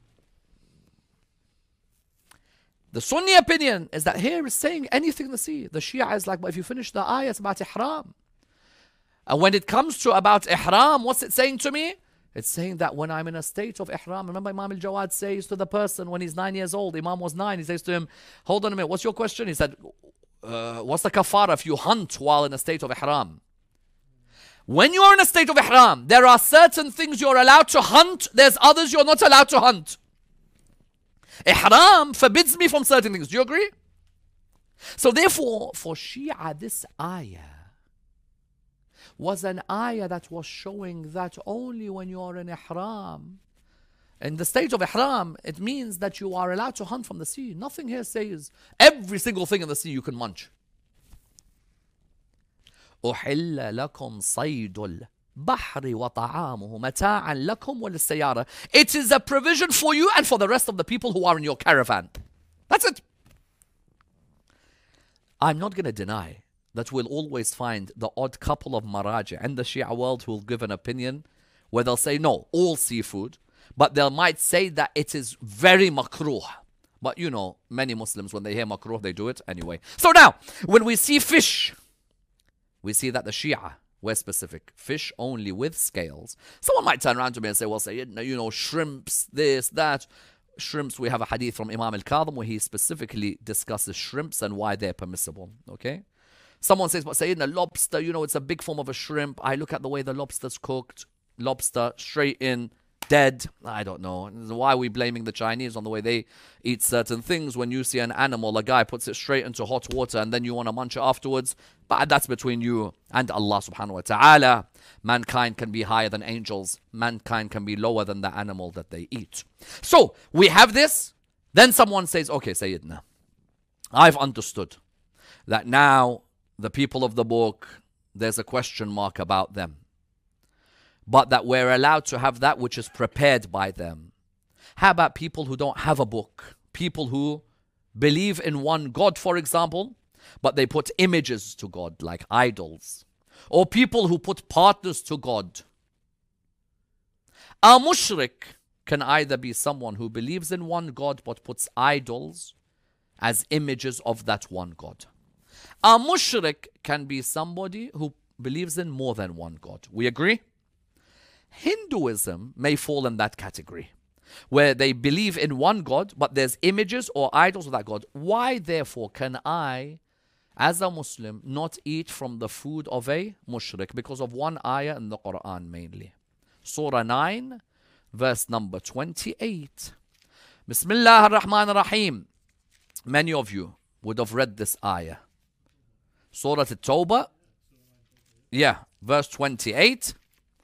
The Sunni opinion is that here is saying anything in the sea. The Shia is like, but if you finish the ayah, it's about ihram. And when it comes to about ihram, what's it saying to me? It's saying that when I'm in a state of ihram, remember Imam al-Jawad says to the person when he's 9 years old, Imam was 9, he says to him, hold on a minute, what's your question? He said, what's the kafara if you hunt while in a state of ihram? When you're in a state of ihram, there are certain things you're allowed to hunt, there's others you're not allowed to hunt. Ihram forbids me from certain things. Do you agree? So therefore, for Shia, this ayah was an ayah that was showing that only when you are in ihram, in the state of ihram, it means that you are allowed to hunt from the sea. Nothing here says every single thing in the sea you can munch. أُحِلَّ لَكُمْ صَيْدُ الْبَحْرِ وَطَعَامُهُ مَتَاعًا لَكُمْ وَلِلسَّيَّارَةِ. It is a provision for you and for the rest of the people who are in your caravan. That's it. I'm not going to deny that we'll always find the odd couple of maraji in the Shia world who will give an opinion where they'll say, no, all seafood. But they might say that it is very makruh. But you know, many Muslims, when they hear makruh, they do it anyway. So now, when we see fish, we see that the Shia, we're specific. Fish only with scales. Someone might turn around to me and say, well, say, you know, shrimps, this, that. Shrimps, we have a hadith from Imam al-Kadhim where he specifically discusses shrimps and why they're permissible. Okay? Someone says, but Sayyidina, lobster, you know, it's a big form of a shrimp. I look at the way the lobster's cooked. Lobster, straight in, dead. I don't know. Why are we blaming the Chinese on the way they eat certain things? When you see an animal, a guy puts it straight into hot water and then you want to munch it afterwards. But that's between you and Allah subhanahu wa ta'ala. Mankind can be higher than angels. Mankind can be lower than the animal that they eat. So we have this. Then someone says, okay, Sayyidina, I've understood that now the people of the book, there's a question mark about them, but that we're allowed to have that which is prepared by them. How about people who don't have a book? People who believe in one God, for example, but they put images to God like idols. Or people who put partners to God. A mushrik can either be someone who believes in one God but puts idols as images of that one God. A mushrik can be somebody who believes in more than one God. We agree? Hinduism may fall in that category, where they believe in one God, but there's images or idols of that God. Why, therefore, can I, as a Muslim, not eat from the food of a mushrik? Because of one ayah in the Quran mainly. Surah 9, verse number 28. Bismillah ar-Rahman ar-Rahim. Many of you would have read this ayah. Surah At-Tawbah, verse 28.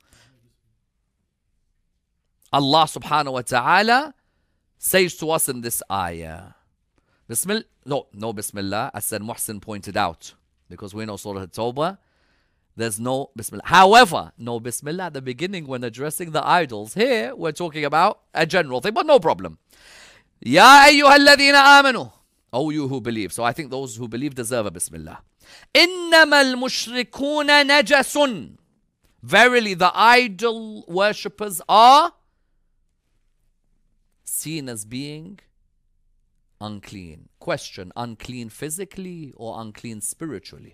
Allah subhanahu wa ta'ala says to us in this ayah. No Bismillah, as Said Muhsin pointed out. Because we know Surah At-Tawbah, there's no Bismillah. However, no Bismillah at the beginning when addressing the idols. Here, we're talking about a general thing, but no problem. Ya ayyuhalladhina amanu. Oh, you who believe. So I think those who believe deserve a Bismillah. Innama al-mushrikuna najasun. Verily, the idol worshippers are seen as being unclean. Question, unclean physically or unclean spiritually?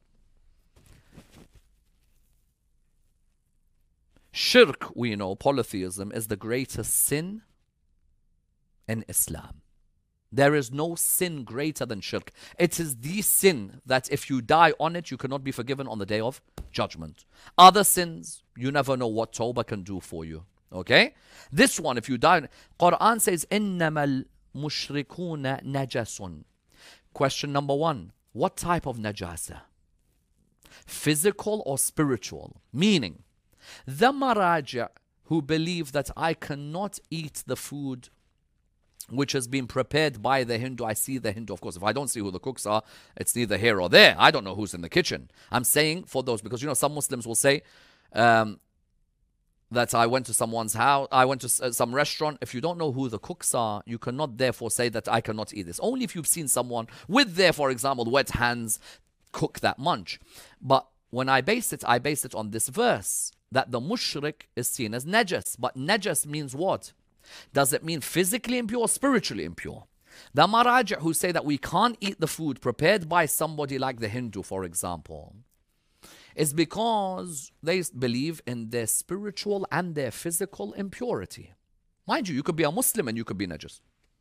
Shirk, we know, polytheism, is the greatest sin in Islam. There is no sin greater than shirk. It is the sin that if you die on it, you cannot be forgiven on the day of judgment. Other sins, you never know what tawbah can do for you. Okay? This one, if you die, Quran says, إِنَّمَا الْمُشْرِكُونَ نَجَسٌ. Question number one, what type of najasa? Physical or spiritual? Meaning, the maraja who believe that I cannot eat the food which has been prepared by the Hindu. I see the Hindu, of course. If I don't see who the cooks are, it's neither here or there. I don't know who's in the kitchen. I'm saying for those, because some Muslims will say that I went to someone's house, I went to some restaurant. If you don't know who the cooks are, you cannot therefore say that I cannot eat this. Only if you've seen someone with their, for example, wet hands cook that munch. But when I base it on this verse, that the mushrik is seen as najas. But najas means what? Does it mean physically impure or spiritually impure? The maraja who say that we can't eat the food prepared by somebody like the Hindu, for example, is because they believe in their spiritual and their physical impurity. Mind you could be a Muslim and you could be najas.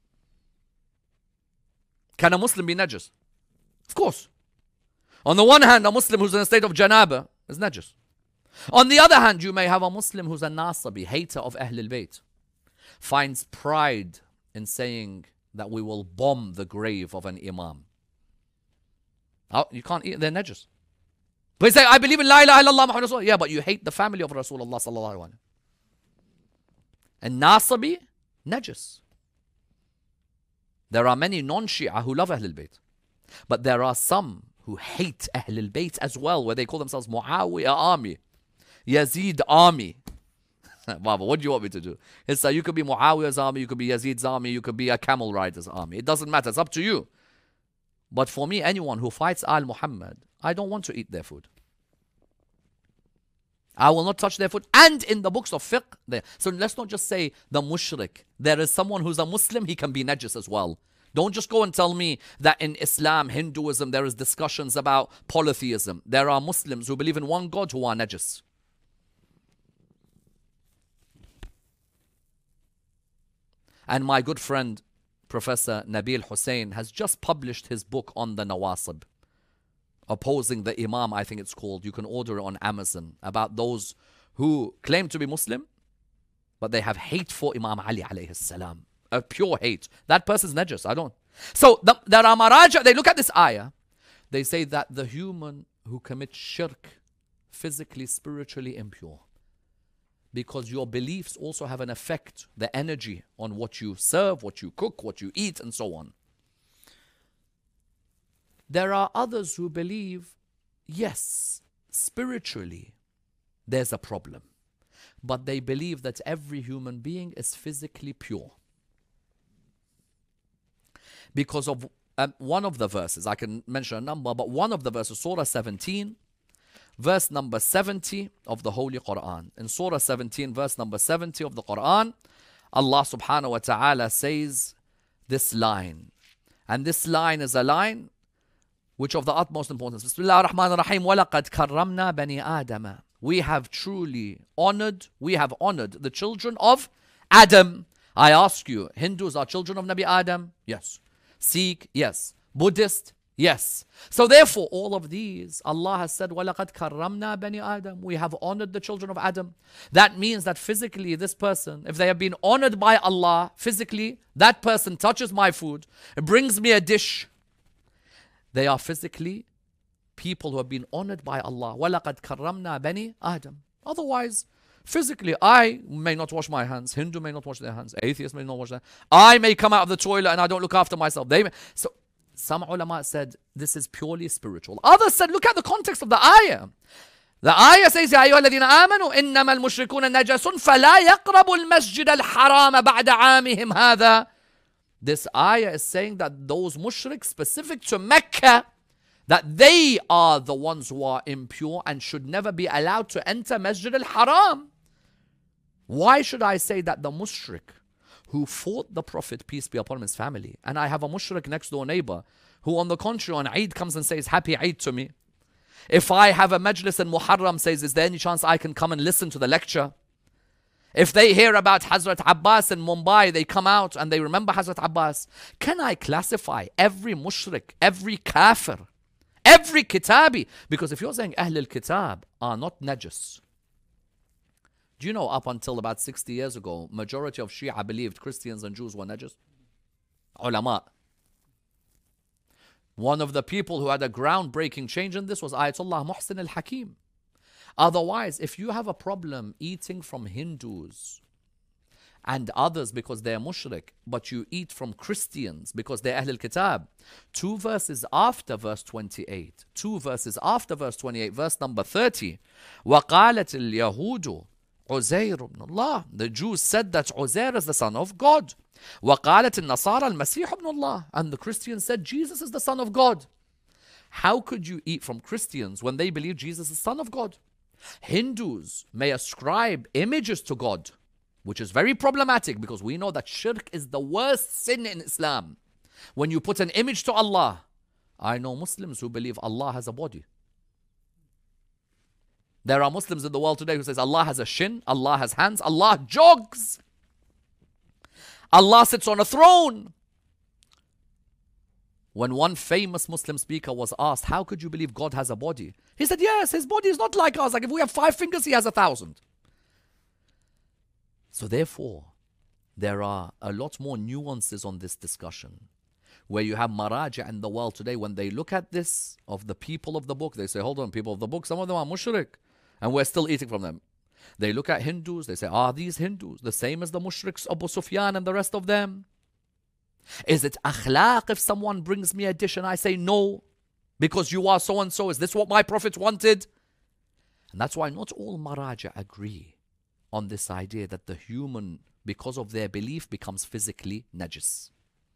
Can a Muslim be najas? Of course. On the one hand, a Muslim who's in a state of janaba is najas. On the other hand, you may have a Muslim who's a nasabi, hater of Ahlul Bayt, finds pride in saying that we will bomb the grave of an imam. Oh, you can't eat their najas. But you say, I believe in La ilaha illallah Muhammad Rasulullah. Yeah, but you hate the family of Rasulullah sallallahu alaihi wasallam. And nasabi, najas. There are many non-Shia who love Ahlul Bayt. But there are some who hate Ahlul Bayt as well, where they call themselves Muawiyah army, Yazid army. Baba, what do you want me to do? It's you could be Muawiyah's army, you could be Yazid's army, you could be a camel rider's army. It doesn't matter. It's up to you. But for me, anyone who fights Al Muhammad, I don't want to eat their food. I will not touch their food. And in the books of fiqh, there. So let's not just say the mushrik. There is someone who's a Muslim, he can be najis as well. Don't just go and tell me that in Islam, Hinduism, there is discussions about polytheism. There are Muslims who believe in one God who are najis. And my good friend, Professor Nabil Hussain, has just published his book on the Nawasib, opposing the Imam, I think it's called. You can order it on Amazon, about those who claim to be Muslim, but they have hate for Imam Ali alayhi salam. A pure hate. That person's najis. I don't. So there are maraja, they look at this ayah. They say that the human who commits shirk, physically, spiritually impure. Because your beliefs also have an effect, the energy on what you serve, what you cook, what you eat, and so on. There are others who believe, yes, spiritually, there's a problem. But they believe that every human being is physically pure. Because of one of the verses, I can mention a number, but one of the verses, Surah 17, verse number 70 of the Holy Quran. In Surah 17, verse number 70 of the Quran, Allah subhanahu wa ta'ala says this line. And this line is a line which of the utmost importance. Bismillah ar-Rahman ar-Rahim. وَلَقَدْ كَرَّمْنَا بَنِي آدَمَ. We have honored the children of Adam. I ask you, Hindus are children of Nabi Adam? Yes. Sikh? Yes. Buddhist? Yes. So therefore, all of these, Allah has said, وَلَقَدْ كَرَّمْنَا بَنِي آدَمَ. We have honored the children of Adam. That means that physically, this person, if they have been honored by Allah, physically, that person touches my food, it brings me a dish. They are physically people who have been honored by Allah. وَلَقَدْ كَرَّمْنَا بَنِي آدَمَ. Otherwise, physically, I may not wash my hands. Hindu may not wash their hands. Atheist may not wash their hands. I may come out of the toilet and I don't look after myself. So some ulama said this is purely spiritual. Others said, look at the context of the ayah. The ayah says, يَا أَيُّهَا الَّذِينَ آمَنُوا إِنَّمَا الْمُشْرِكُونَ نَجَسٌ فَلَا يَقْرَبُوا الْمَسْجِدَ الْحَرَامَ بَعْدَ عَامِهِمْ هَذَا. This ayah is saying that those mushriks specific to Mecca, that they are the ones who are impure and should never be allowed to enter Masjid al-Haram. Why should I say that the mushrik who fought the Prophet, peace be upon him, his family, and I have a mushrik next door neighbor who on the contrary on Eid comes and says happy Eid to me. If I have a majlis in Muharram, says, is there any chance I can come and listen to the lecture? If they hear about Hazrat Abbas in Mumbai, they come out and they remember Hazrat Abbas. Can I classify every mushrik, every kafir, every kitabi? Because if you're saying Ahl al-Kitab are not najis, do you know up until about 60 years ago, majority of Shia believed Christians and Jews were najis? Ulama. One of the people who had a groundbreaking change in this was Ayatollah Muhsin al-Hakim. Otherwise, if you have a problem eating from Hindus and others because they're mushrik, but you eat from Christians because they're Ahl al-Kitab, 2 verses after verse 28, 2 verses after verse 28, verse number 30, وَقَالَتِ الْيَهُودُ عُزَيْرُ ibn Allah. The Jews said that Uzair is the son of God. وَقَالَتِ النَّصَارَى الْمَسِيحُ ibn Allah. And the Christians said Jesus is the son of God. How could you eat from Christians when they believe Jesus is son of God? Hindus may ascribe images to God, which is very problematic because we know that shirk is the worst sin in Islam. When you put an image to Allah, I know Muslims who believe Allah has a body. There are Muslims in the world today who says Allah has a shin, Allah has hands, Allah jogs, Allah sits on a throne. When one famous Muslim speaker was asked, how could you believe God has a body? He said, yes, his body is not like ours. Like if we have 5 fingers, he has 1,000. So therefore, there are a lot more nuances on this discussion. Where you have maraja in the world today, when they look at this of the people of the book, they say, hold on, people of the book, some of them are mushrik, and we're still eating from them. They look at Hindus, they say, are these Hindus the same as the mushriks, Abu Sufyan and the rest of them? Is it akhlaq if someone brings me a dish and I say no, because you are so and so? Is this what my Prophet wanted? And that's why not all maraja agree on this idea that the human, because of their belief, becomes physically najis.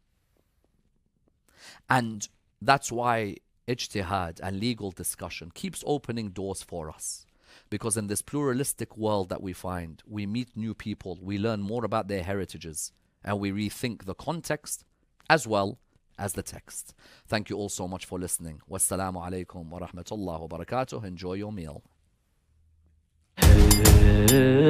And that's why ijtihad and legal discussion keeps opening doors for us. Because in this pluralistic world that we find, we meet new people, we learn more about their heritages, and we rethink the context as well as the text. Thank you all so much for listening. Wassalamu alaikum wa rahmatullahi wa barakatuh. Enjoy your meal.